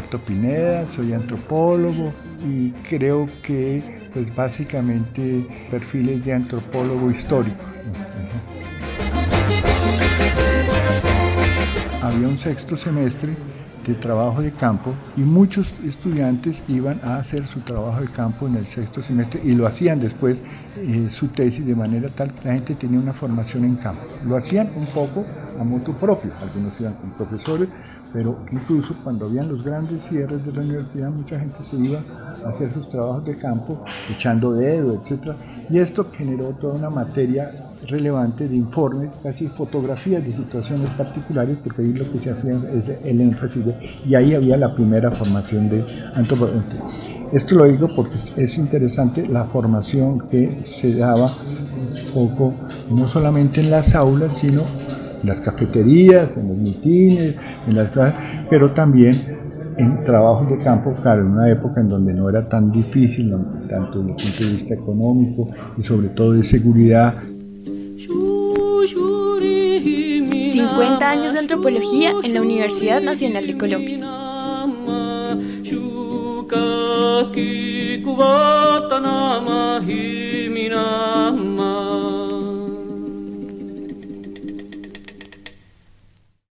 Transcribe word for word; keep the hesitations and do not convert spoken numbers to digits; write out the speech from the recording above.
Roberto Pineda, soy antropólogo y creo que pues básicamente perfiles de antropólogo histórico. Había un sexto semestre de trabajo de campo y muchos estudiantes iban a hacer su trabajo de campo en el sexto semestre y lo hacían después eh, su tesis de manera tal que la gente tenía una formación en campo. Lo hacían un poco a motu propio, algunos iban con profesores, pero incluso cuando habían los grandes cierres de la universidad mucha gente se iba a hacer sus trabajos de campo echando dedo, etcétera, y esto generó toda una materia relevante de informes, casi fotografías de situaciones particulares, porque ahí lo que se hacía es el énfasis de, y ahí había la primera formación de antropología. Esto lo digo porque es interesante la formación que se daba un poco, no solamente en las aulas, sino en las cafeterías, en los mitines, en las clases, pero también en trabajos de campo, claro, en una época en donde no era tan difícil, no, tanto desde el punto de vista económico y sobre todo de seguridad. cincuenta años de antropología en la Universidad Nacional de Colombia. Kubatana mahimina